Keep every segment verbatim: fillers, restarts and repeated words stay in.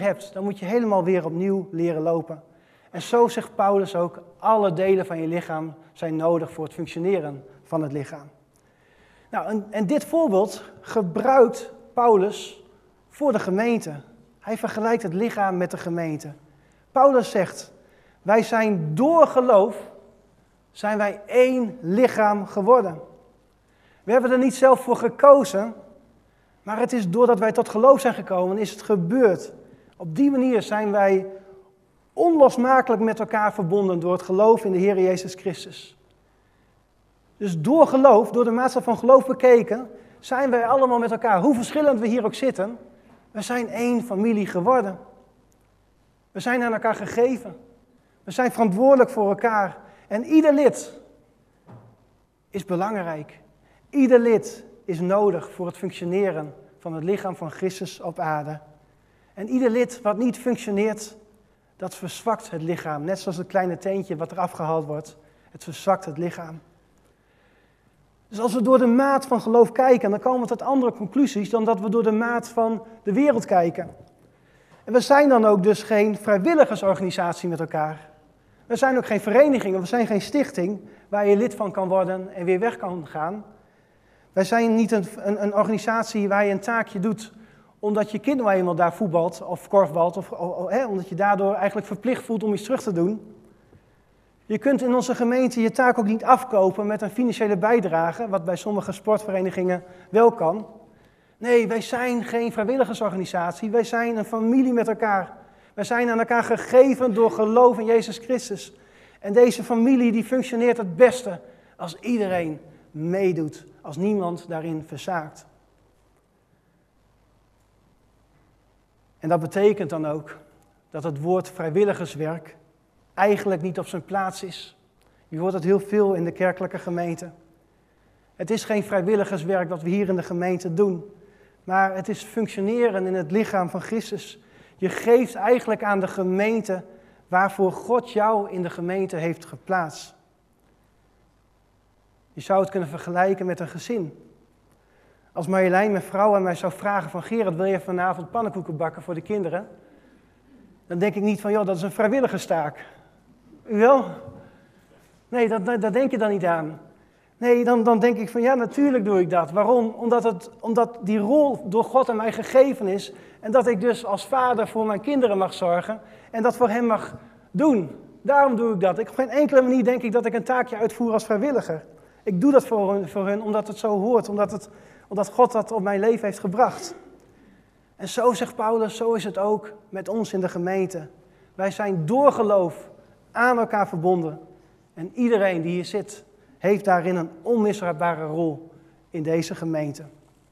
hebt, dan moet je helemaal weer opnieuw leren lopen. En zo zegt Paulus ook, alle delen van je lichaam zijn nodig voor het functioneren van het lichaam. Nou, en, en dit voorbeeld gebruikt Paulus voor de gemeente. Hij vergelijkt het lichaam met de gemeente. Paulus zegt, wij zijn door geloof, zijn wij één lichaam geworden. We hebben er niet zelf voor gekozen, maar het is doordat wij tot geloof zijn gekomen, is het gebeurd. Op die manier zijn wij onlosmakelijk met elkaar verbonden door het geloof in de Heer Jezus Christus. Dus door geloof, door de maatstaf van geloof bekeken, zijn wij allemaal met elkaar, hoe verschillend we hier ook zitten, we zijn één familie geworden. We zijn aan elkaar gegeven. We zijn verantwoordelijk voor elkaar. En ieder lid is belangrijk. Ieder lid is nodig voor het functioneren van het lichaam van Christus op aarde. En ieder lid wat niet functioneert, dat verzwakt het lichaam. Net zoals het kleine teentje wat er afgehaald wordt. Het verzwakt het lichaam. Dus als we door de maat van geloof kijken, dan komen we tot andere conclusies dan dat we door de maat van de wereld kijken. En we zijn dan ook dus geen vrijwilligersorganisatie met elkaar. We zijn ook geen vereniging, we zijn geen stichting waar je lid van kan worden en weer weg kan gaan. Wij zijn niet een, een, een organisatie waar je een taakje doet omdat je kind nou eenmaal daar voetbalt of korfbalt, of, of, of hè, omdat je daardoor eigenlijk verplicht voelt om iets terug te doen. Je kunt in onze gemeente je taak ook niet afkopen met een financiële bijdrage, wat bij sommige sportverenigingen wel kan. Nee, wij zijn geen vrijwilligersorganisatie, wij zijn een familie met elkaar. Wij zijn aan elkaar gegeven door geloof in Jezus Christus. En deze familie die functioneert het beste als iedereen meedoet, als niemand daarin verzaakt. En dat betekent dan ook dat het woord vrijwilligerswerk eigenlijk niet op zijn plaats is. Je hoort het heel veel in de kerkelijke gemeente. Het is geen vrijwilligerswerk wat we hier in de gemeente doen, maar het is functioneren in het lichaam van Christus. Je geeft eigenlijk aan de gemeente waarvoor God jou in de gemeente heeft geplaatst. Je zou het kunnen vergelijken met een gezin. Als Marjolein, mijn vrouw, aan mij zou vragen van Gerard, wil je vanavond pannenkoeken bakken voor de kinderen? Dan denk ik niet van, joh, dat is een vrijwilligerstaak. U wel? Nee, dat, dat, daar denk je dan niet aan. Nee, dan, dan denk ik van, ja, natuurlijk doe ik dat. Waarom? Omdat, het, omdat die rol door God aan mij gegeven is en dat ik dus als vader voor mijn kinderen mag zorgen en dat voor hen mag doen. Daarom doe ik dat. Ik, op geen enkele manier denk ik dat ik een taakje uitvoer als vrijwilliger. Ik doe dat voor hun, voor hun omdat het zo hoort, omdat, het, omdat God dat op mijn leven heeft gebracht. En zo zegt Paulus, zo is het ook met ons in de gemeente. Wij zijn door geloof aan elkaar verbonden. En iedereen die hier zit, heeft daarin een onmisbare rol in deze gemeente.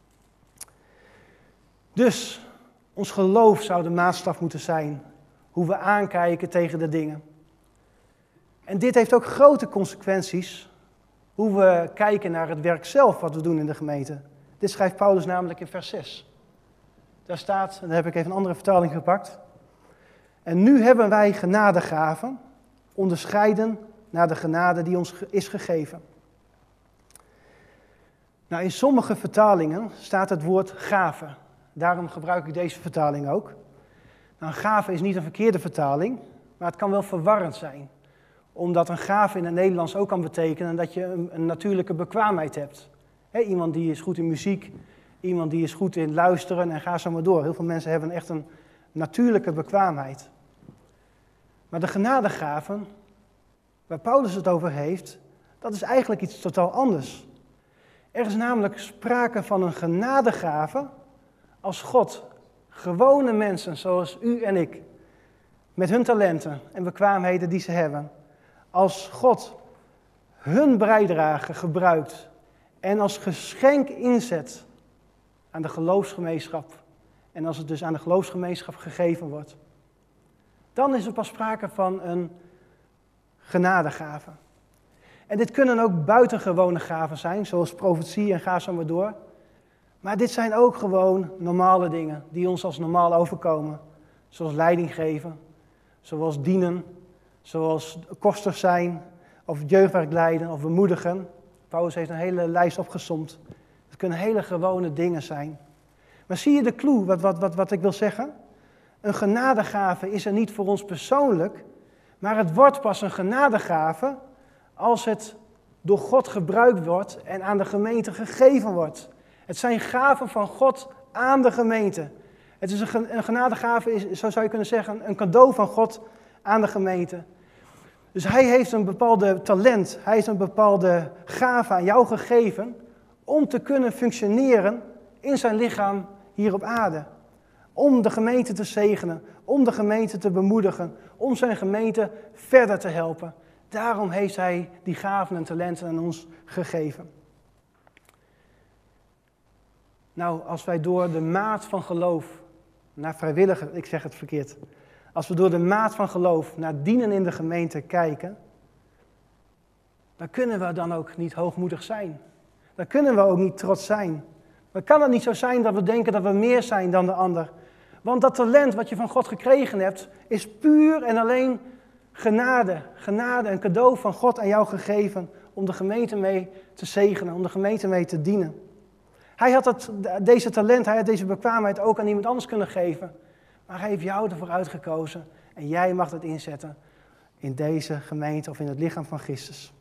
Dus, ons geloof zou de maatstaf moeten zijn, hoe we aankijken tegen de dingen. En dit heeft ook grote consequenties, hoe we kijken naar het werk zelf wat we doen in de gemeente. Dit schrijft Paulus namelijk in vers zes. Daar staat, en daar heb ik even een andere vertaling gepakt. En nu hebben wij genadegaven, onderscheiden naar de genade die ons is gegeven. Nou, in sommige vertalingen staat het woord gave. Daarom gebruik ik deze vertaling ook. Nou, gave is niet een verkeerde vertaling, maar het kan wel verwarrend zijn. Omdat een gave in het Nederlands ook kan betekenen dat je een, een natuurlijke bekwaamheid hebt. He, iemand die is goed in muziek, iemand die is goed in luisteren en ga zo maar door. Heel veel mensen hebben echt een natuurlijke bekwaamheid. Maar de genadegaven, waar Paulus het over heeft, dat is eigenlijk iets totaal anders. Er is namelijk sprake van een genadegave als God gewone mensen zoals u en ik, met hun talenten en bekwaamheden die ze hebben, als God hun bijdrage gebruikt en als geschenk inzet aan de geloofsgemeenschap en als het dus aan de geloofsgemeenschap gegeven wordt, dan is er pas sprake van een genadegave. En dit kunnen ook buitengewone gaven zijn, zoals profetie en ga zo maar door. Maar dit zijn ook gewoon normale dingen die ons als normaal overkomen. Zoals leiding geven, zoals dienen, zoals kosters zijn, of jeugdwerk leiden, of bemoedigen. Paulus heeft een hele lijst opgesomd. Het kunnen hele gewone dingen zijn. Maar zie je de clue, wat, wat, wat, wat ik wil zeggen? Een genadegave is er niet voor ons persoonlijk, maar het wordt pas een genadegave als het door God gebruikt wordt en aan de gemeente gegeven wordt. Het zijn gaven van God aan de gemeente. Het is een, een genadegave, is, zo zou je kunnen zeggen, een cadeau van God aan de gemeente. Dus hij heeft een bepaalde talent, hij heeft een bepaalde gave aan jou gegeven om te kunnen functioneren in zijn lichaam hier op aarde. Om de gemeente te zegenen, om de gemeente te bemoedigen, om zijn gemeente verder te helpen. Daarom heeft hij die gaven en talenten aan ons gegeven. Nou, als wij door de maat van geloof naar vrijwilliger, ik zeg het verkeerd. Als we door de maat van geloof naar dienen in de gemeente kijken, dan kunnen we dan ook niet hoogmoedig zijn. Dan kunnen we ook niet trots zijn. Dan kan het niet zo zijn dat we denken dat we meer zijn dan de ander. Want dat talent wat je van God gekregen hebt, is puur en alleen genade. Genade, een cadeau van God aan jou gegeven om de gemeente mee te zegenen, om de gemeente mee te dienen. Hij had het, deze talent, hij had deze bekwaamheid ook aan iemand anders kunnen geven. Maar hij heeft jou ervoor uitgekozen en jij mag het inzetten in deze gemeente of in het lichaam van Christus.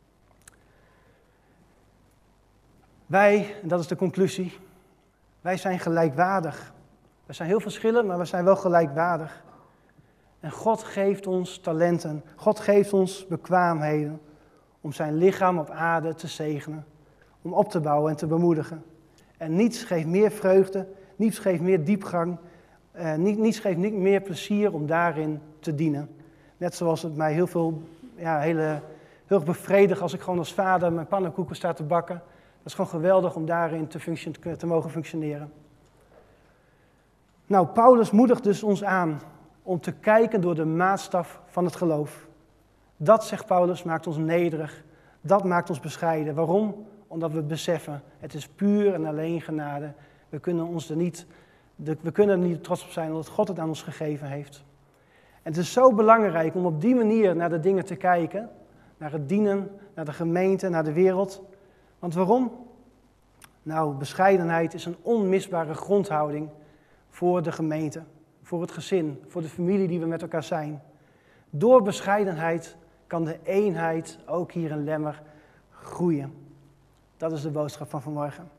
Wij, en dat is de conclusie, wij zijn gelijkwaardig. We zijn heel verschillend, maar we zijn wel gelijkwaardig. En God geeft ons talenten, God geeft ons bekwaamheden om zijn lichaam op aarde te zegenen, om op te bouwen en te bemoedigen. En niets geeft meer vreugde, niets geeft meer diepgang, eh, niets geeft niet meer plezier om daarin te dienen. Net zoals het mij heel veel, ja, hele, heel erg bevredigt als ik gewoon als vader mijn pannenkoeken sta te bakken. Dat is gewoon geweldig om daarin te, functio- te mogen functioneren. Nou, Paulus moedigt dus ons aan om te kijken door de maatstaf van het geloof. Dat, zegt Paulus, maakt ons nederig. Dat maakt ons bescheiden. Waarom? Omdat we beseffen, het is puur en alleen genade. We kunnen, ons er niet, we kunnen er niet trots op zijn omdat God het aan ons gegeven heeft. En het is zo belangrijk om op die manier naar de dingen te kijken. Naar het dienen, naar de gemeente, naar de wereld. Want waarom? Nou, bescheidenheid is een onmisbare grondhouding voor de gemeente, voor het gezin, voor de familie die we met elkaar zijn. Door bescheidenheid kan de eenheid ook hier in Lemmer groeien. Dat is de boodschap van vanmorgen.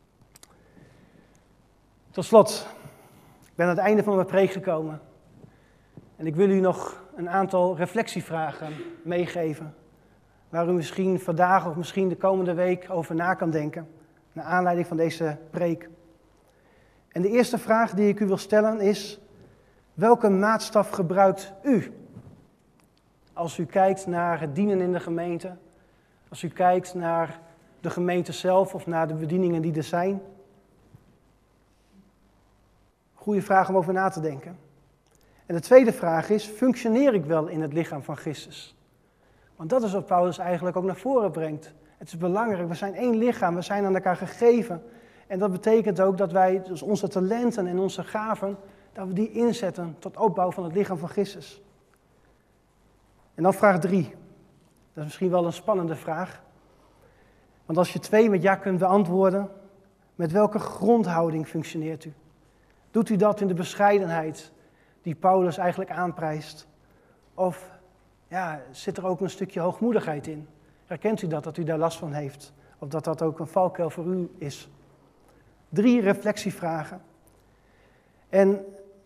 Tot slot, ik ben aan het einde van mijn preek gekomen. En ik wil u nog een aantal reflectievragen meegeven. Waar u misschien vandaag of misschien de komende week over na kan denken. Naar aanleiding van deze preek. En de eerste vraag die ik u wil stellen is: welke maatstaf gebruikt u? Als u kijkt naar het dienen in de gemeente. Als u kijkt naar de gemeente zelf of naar de bedieningen die er zijn. Goeie vraag om over na te denken. En de tweede vraag is: functioneer ik wel in het lichaam van Christus? Want dat is wat Paulus eigenlijk ook naar voren brengt. Het is belangrijk, we zijn één lichaam, we zijn aan elkaar gegeven. En dat betekent ook dat wij dus onze talenten en onze gaven, dat we die inzetten tot opbouw van het lichaam van Christus. En dan vraag drie. Dat is misschien wel een spannende vraag. Want als je twee met ja kunt beantwoorden, met welke grondhouding functioneert u? Doet u dat in de bescheidenheid die Paulus eigenlijk aanprijst? Of ja, zit er ook een stukje hoogmoedigheid in? Herkent u dat, dat u daar last van heeft? Of dat dat ook een valkuil voor u is? Drie reflectievragen. En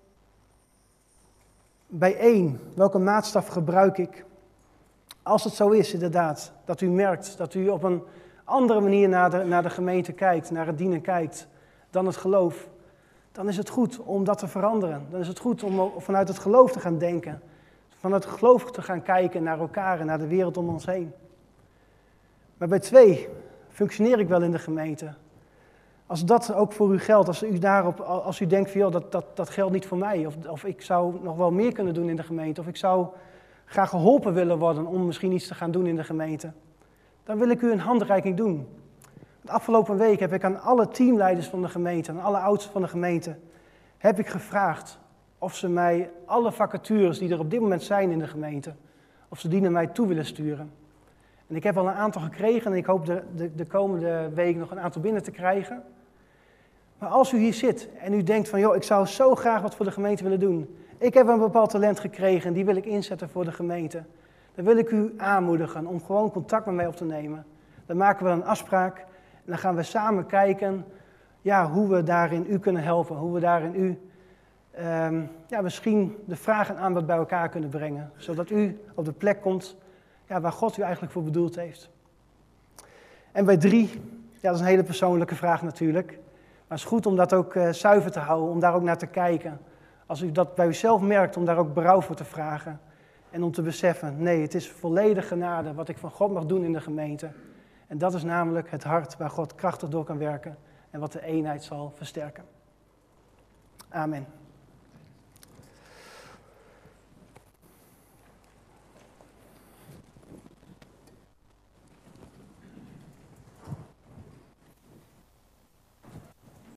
bij één, welke maatstaf gebruik ik? Als het zo is inderdaad, dat u merkt dat u op een andere manier naar de, naar de gemeente kijkt, naar het dienen kijkt, dan het geloof, dan is het goed om dat te veranderen. Dan is het goed om vanuit het geloof te gaan denken. Vanuit het geloof te gaan kijken naar elkaar en naar de wereld om ons heen. Maar bij twee, functioneer ik wel in de gemeente? Als dat ook voor u geldt, als u, daarop, als u denkt van joh, dat, dat, dat geldt niet voor mij. Of, of ik zou nog wel meer kunnen doen in de gemeente. Of ik zou graag geholpen willen worden om misschien iets te gaan doen in de gemeente. Dan wil ik u een handreiking doen. De afgelopen week heb ik aan alle teamleiders van de gemeente, aan alle oudsten van de gemeente, heb ik gevraagd of ze mij alle vacatures die er op dit moment zijn in de gemeente, of ze die naar mij toe willen sturen. En ik heb al een aantal gekregen en ik hoop de, de, de komende week nog een aantal binnen te krijgen. Maar als u hier zit en u denkt van, joh, ik zou zo graag wat voor de gemeente willen doen. Ik heb een bepaald talent gekregen en die wil ik inzetten voor de gemeente. Dan wil ik u aanmoedigen om gewoon contact met mij op te nemen. Dan maken we een afspraak en dan gaan we samen kijken ja, hoe we daarin u kunnen helpen. Hoe we daarin u um, ja, misschien de vragen en aanbod bij elkaar kunnen brengen. Zodat u op de plek komt ja, waar God u eigenlijk voor bedoeld heeft. En bij drie, ja, dat is een hele persoonlijke vraag natuurlijk. Maar het is goed om dat ook uh, zuiver te houden, om daar ook naar te kijken. Als u dat bij uzelf merkt, om daar ook berouw voor te vragen. En om te beseffen, nee, het is volledig genade wat ik van God mag doen in de gemeente. En dat is namelijk het hart waar God krachtig door kan werken en wat de eenheid zal versterken. Amen.